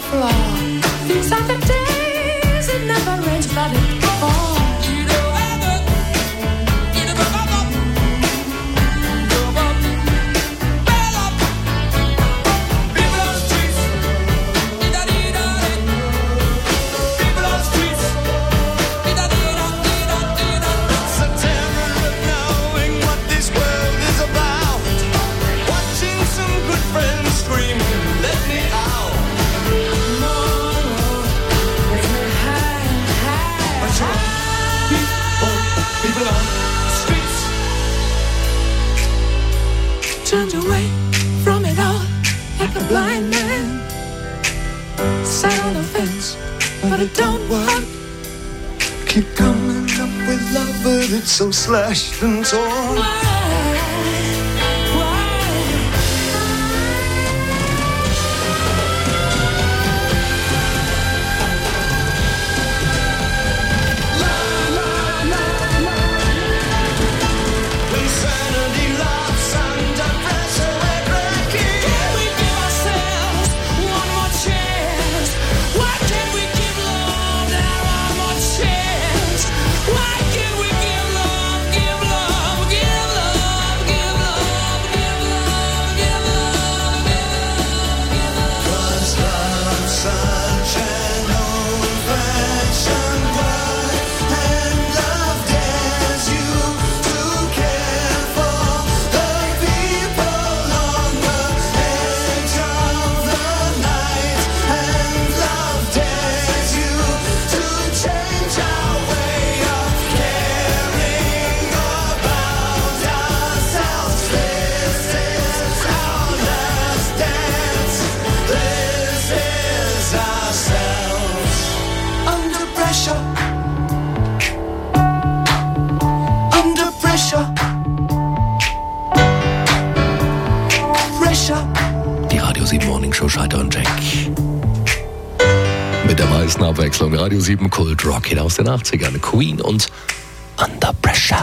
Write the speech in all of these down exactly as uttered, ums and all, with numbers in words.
floor. These are the days it never rains, but it falls. Turned away from it all like a blind man. Sat on the fence, but it don't work. Keep coming up with love, but it's so slashed and torn. Why? Die Radio sieben Morning Show Scheiter und Jack. Mit der meisten Abwechslung Radio sieben Kult Rock Hit aus den achtzigern. Queen und Under Pressure.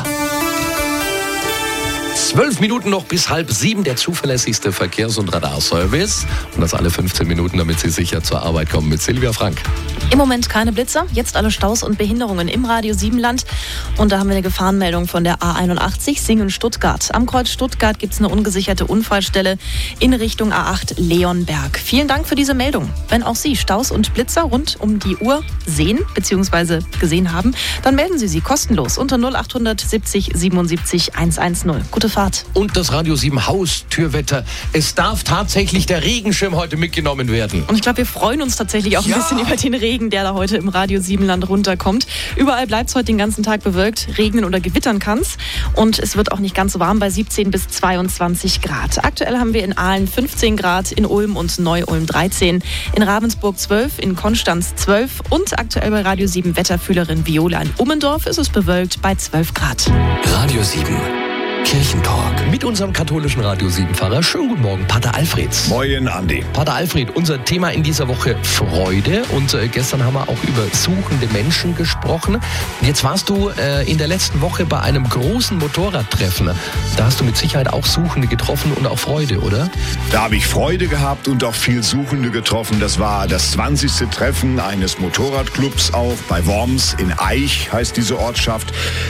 Zwölf Minuten noch bis halb sieben, der zuverlässigste Verkehrs- und Radarservice. Und das alle fünfzehn Minuten, damit Sie sicher zur Arbeit kommen mit Silvia Frank. Im Moment keine Blitzer, jetzt alle Staus und Behinderungen im Radio sieben Land. Und da haben wir eine Gefahrenmeldung von der A einundachtzig Singen-Stuttgart. Am Kreuz Stuttgart gibt es eine ungesicherte Unfallstelle in Richtung A acht Leonberg. Vielen Dank für diese Meldung. Wenn auch Sie Staus und Blitzer rund um die Uhr sehen bzw. gesehen haben, dann melden Sie sie kostenlos unter null acht siebzig siebenundsiebzig hundertzehn. Gute Fahrt. Und das Radio sieben Haustürwetter. Es darf tatsächlich der Regenschirm heute mitgenommen werden. Und ich glaube, wir freuen uns tatsächlich auch ein Ja. bisschen über den Regen, der da heute im Radio sieben Land runterkommt. Überall bleibt es heute den ganzen Tag bewölkt. Regnen oder gewittern kann es. Und es wird auch nicht ganz so warm bei siebzehn bis zweiundzwanzig Grad. Aktuell haben wir in Aalen fünfzehn Grad, in Ulm und Neu-Ulm dreizehn, in Ravensburg zwölf, in Konstanz zwölf und aktuell bei Radio sieben Wetterfühlerin Viola in Ummendorf ist es bewölkt bei zwölf Grad. Radio sieben Kirchentalk mit unserem katholischen Radio sieben Pfarrer. Schönen guten Morgen, Pater Alfred. Moin, Andi. Pater Alfred, unser Thema in dieser Woche Freude. Und äh, gestern haben wir auch über suchende Menschen gesprochen. Jetzt warst du äh, in der letzten Woche bei einem großen Motorradtreffen. Da hast du mit Sicherheit auch Suchende getroffen und auch Freude, oder? Da habe ich Freude gehabt und auch viel Suchende getroffen. Das war das zwanzigste Treffen eines Motorradclubs auch bei Worms in Aich, heißt diese Ortschaft.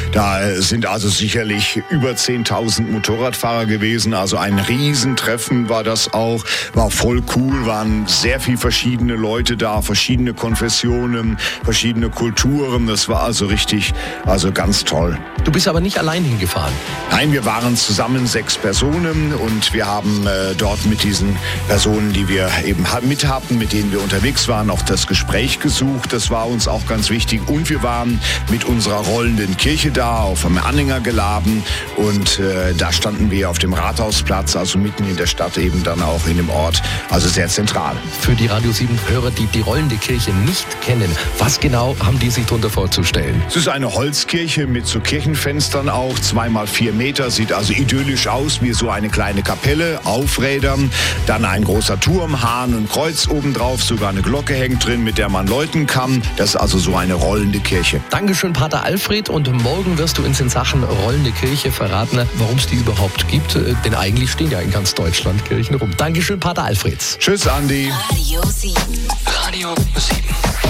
Da sind also sicherlich über zehntausend Motorradfahrer gewesen. Also ein Riesentreffen war das auch. War voll cool, waren sehr viel verschiedene Leute da, verschiedene Konfessionen, verschiedene Kulturen. Das war also richtig, also ganz toll. Du bist aber nicht allein hingefahren. Nein, wir waren zusammen sechs Personen und wir haben äh, dort mit diesen Personen, die wir eben mit hatten, mit denen wir unterwegs waren, auch das Gespräch gesucht. Das war uns auch ganz wichtig. Und wir waren mit unserer rollenden Kirche da, auf einem Anhänger geladen. Und äh, da standen wir auf dem Rathausplatz, also mitten in der Stadt, eben dann auch in dem Ort, also sehr zentral. Für die Radio sieben Hörer, die die rollende Kirche nicht kennen, was genau haben die sich darunter vorzustellen? Es ist eine Holzkirche mit so Kirchenfenstern auch, zweimal vier Meter, sieht also idyllisch aus, wie so eine kleine Kapelle auf Rädern. Dann ein großer Turm, Hahn und Kreuz obendrauf, sogar eine Glocke hängt drin, mit der man läuten kann. Das ist also so eine rollende Kirche. Dankeschön, Pater Alfred. Und morgen wirst du uns in Sachen rollende Kirche verraten, warum es die überhaupt gibt. Denn eigentlich stehen ja in ganz Deutschland Kirchen rum. Dankeschön, Pater Alfred. Tschüss, Andi. Radio sieben. Radio sieben.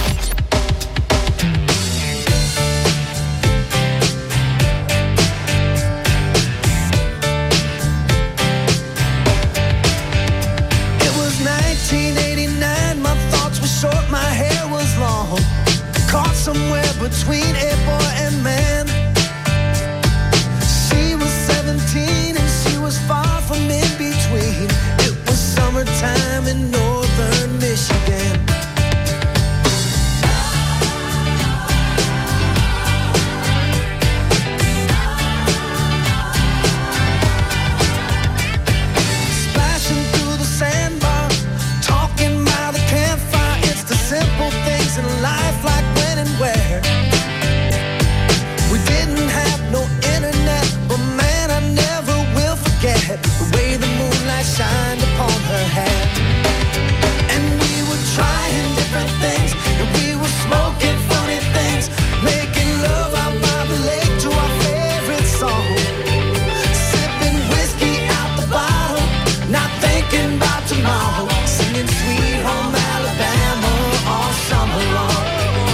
nineteen eighty-nine, my thoughts were short, my hair was long, caught somewhere between a boy and man. She was seventeen and she was far from in between. It was summertime in northern Michigan. Simple things in life, like when and where. We didn't have no internet, but man, I never will forget the way the moonlight shined upon her hair. And we were trying different things, and we were smoking funny things, making love out by the lake to our favorite song, sipping whiskey out the bottle, not thinking about tomorrow, singing Sweet Home Alabama all summer long.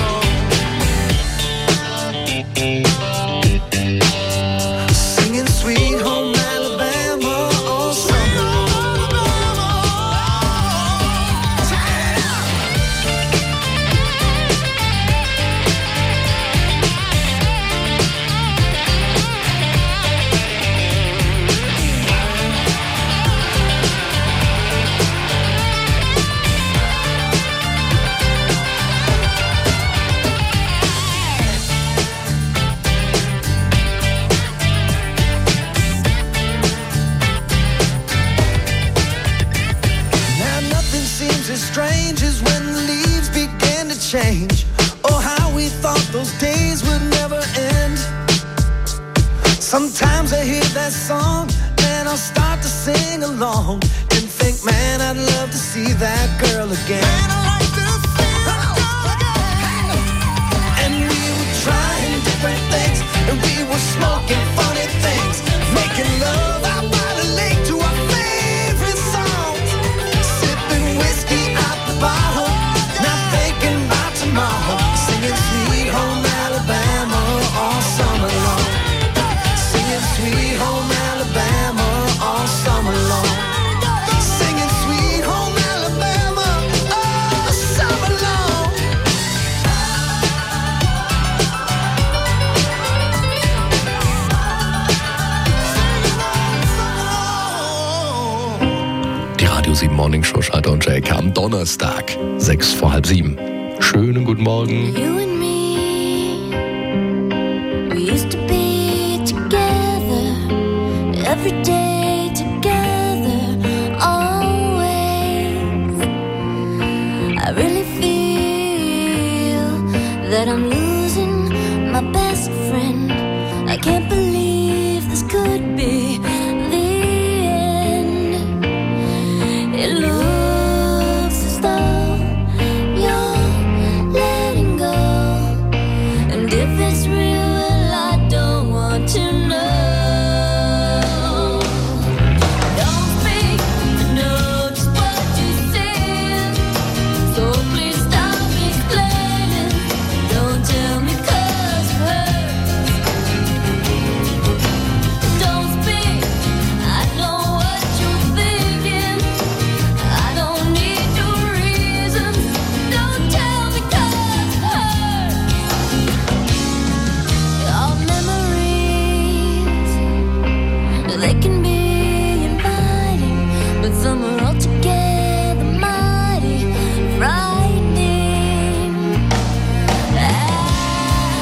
Singing Sweet Home Alabama all summer as strange as when the leaves began to change. Oh, how we thought those days would never end. Sometimes I hear that song and I'll start to sing along and think, man, I'd love to see that girl again. Man, I'd like to see that girl again. And we were trying different things, and we were smoking funny things, making love out by the lake to our favorite songs, sipping whiskey out the bottle, not thinking about tomorrow, singing Sweet Home Alabama all summer long, singing Sweet Home Alabama all summer long, singing Sweet Home Alabama all summer long. Die Radio sieben Morning Show, Schalter und Jake am Donnerstag, sechs vor halb sieben. Schönen guten Morgen. You and me, we used to be together, every day together, always. I really feel that I'm losing my best friend. I can't believe